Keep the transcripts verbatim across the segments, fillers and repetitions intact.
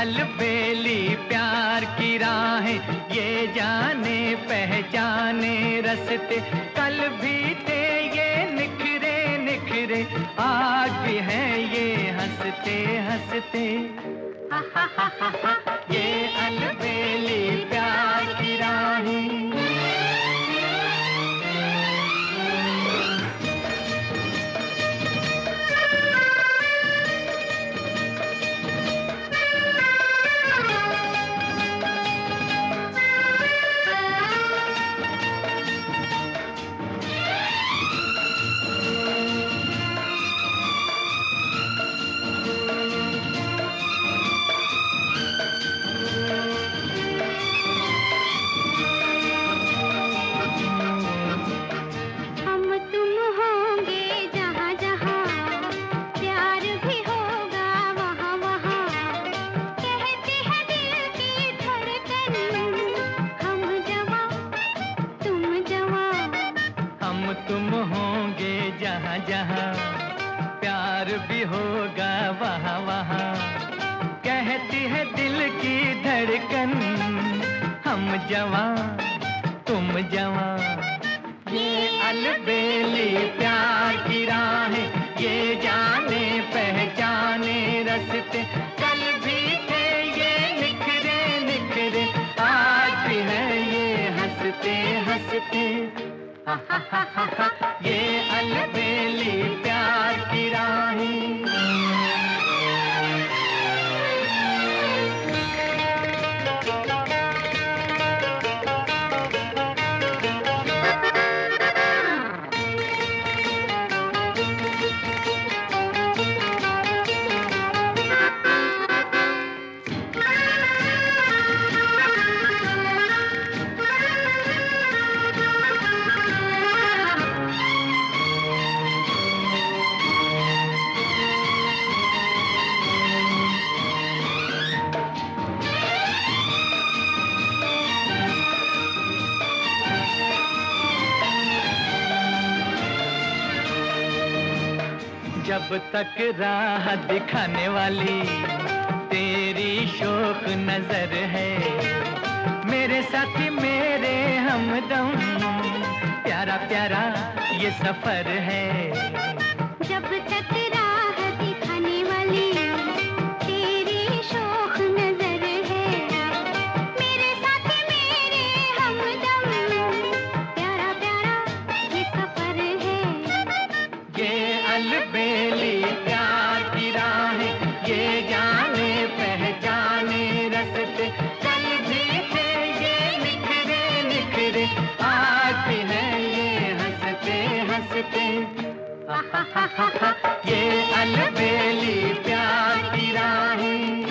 अलबेली प्यार की राहें, ये जाने पहचाने रस्ते, कल भी थे ये निखरे निखरे, आज भी हैं ये हंसते हंसते। हा हा हा हा हा, ये अलबेली प्यार की राहें। तुम होंगे जहाँ जहाँ, प्यार भी होगा वहाँ वहाँ, कहती है दिल की धड़कन, हम जवां तुम जवां। ये अलबेली प्यार की राहें, ये जाने पहचाने रस्ते, कल भी थे ये निखरे निखरे, आज भी है ये हंसते हंसते। हा हा हा हा हा, ये अलबेली प्यार की राहें। जब तक राह दिखाने वाली तेरी शोख नजर है, मेरे साथी मेरे हमदम, प्यारा प्यारा ये सफर है। जब तक राह दिखाने वाली तेरी शोख नजर है, मेरे साथी मेरे हमदम, प्यारा प्यारा ये सफर है। ये अलबेली प्यार की राहें, ये जाने पहचाने रस्ते, कल भी थे ये निखरे निखरे, आज भी है ये हंसते हंसते। हा हा हा हा हा, ये अलबेली प्यार की राहें।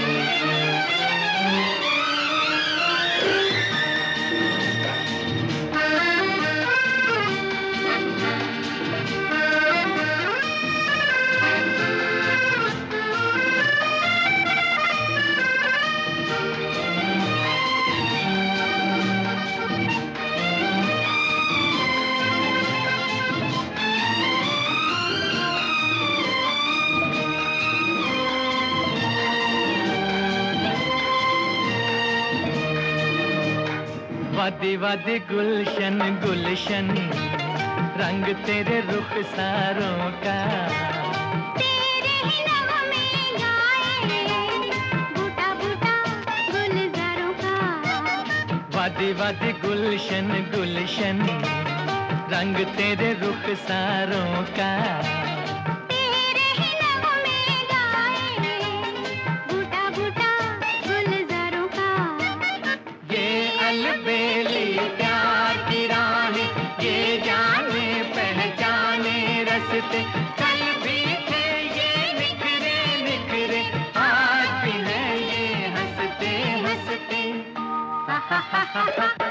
वादी वादी गुलशन गुलशन, रंग तेरे रुखसारों का, तेरे ही नगमे गाए बूटा बूटा गुलजारों का। वादी वादी गुलशन गुलशन, रंग तेरे रुखसारों का, तेरे ही नगमे गाए बूटा बूटा गुलजारों का। ये अलबेली प्यार की राहें, ये जाने पहचाने रस्ते, कल भी थे ये निखरे निखरे, आज भी है ये हंसते हंसते। हा हा हा हा हा।